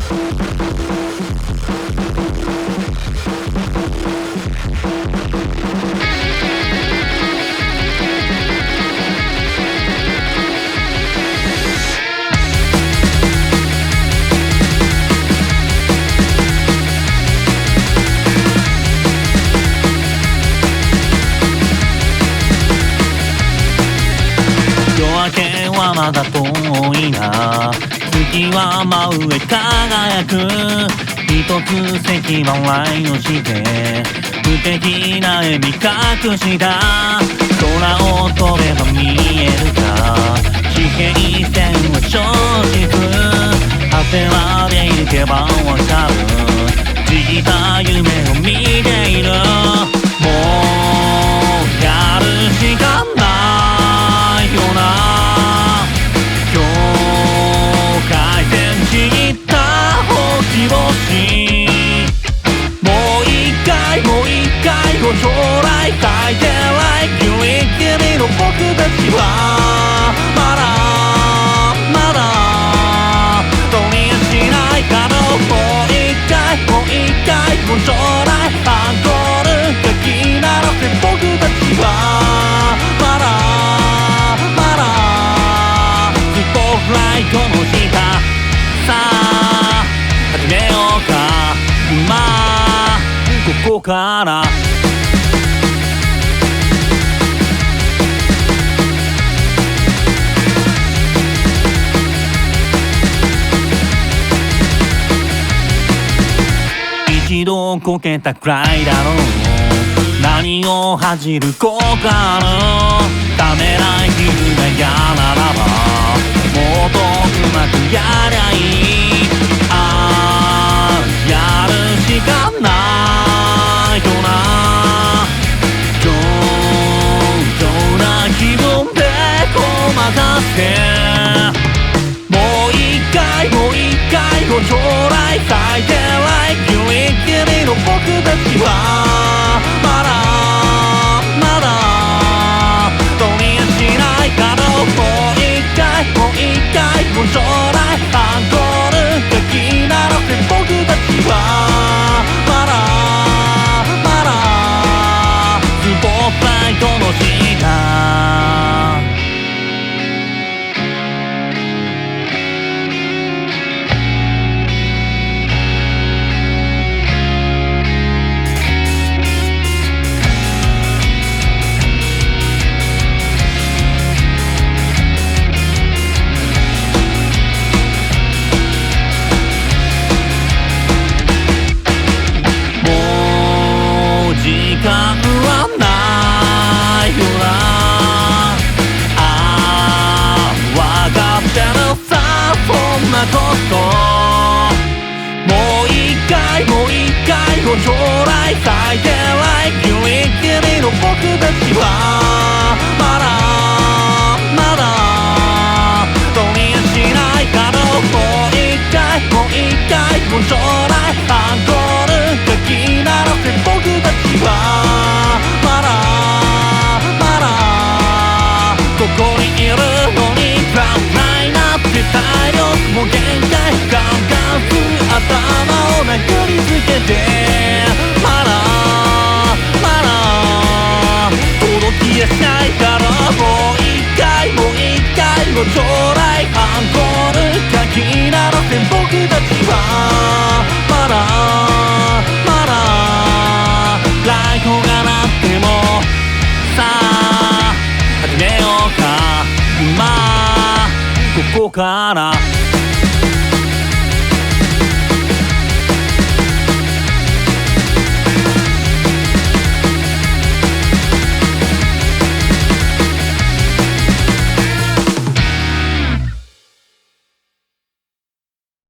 はまだ遠いな。月は真上輝く。一つ咳払いをして無敵な笑み隠した空を飛べば見えるか。地平線は正直果てまで行けばわかる。じた夢を見ている。もうやるしかないよな。もう一回将来咲いてないギリギリの僕たちはまだ取りしないかのもう一回将来アンコールが気ならせ僕たちはまだスポットライトの下さあ始めようか今ここから一度こけたくらいだろう。何を恥じる効果のためない日が嫌ならばもっとうまくやりゃいい。やるしかないよな。上々な気分でごまかしてもう一回将来咲いてないギリギリの僕たちはまだ取りしないかのもう一回将来アンコールが気ならせ僕たちはまだスポットライトの下時間はないよな。わかってるさそんなこともう一回将来咲いてないギリギリの僕たちはまだ取りしないかのもう一回将来アンコールが気ならせ僕たちはまだここにいるのにプラマイなって体力も限界ガンガン頭を殴りつけてまだ届きやしないからもう一回将来アンコールが気ならせ僕たちはまだライトが鳴ってもさあ始めようか今ここから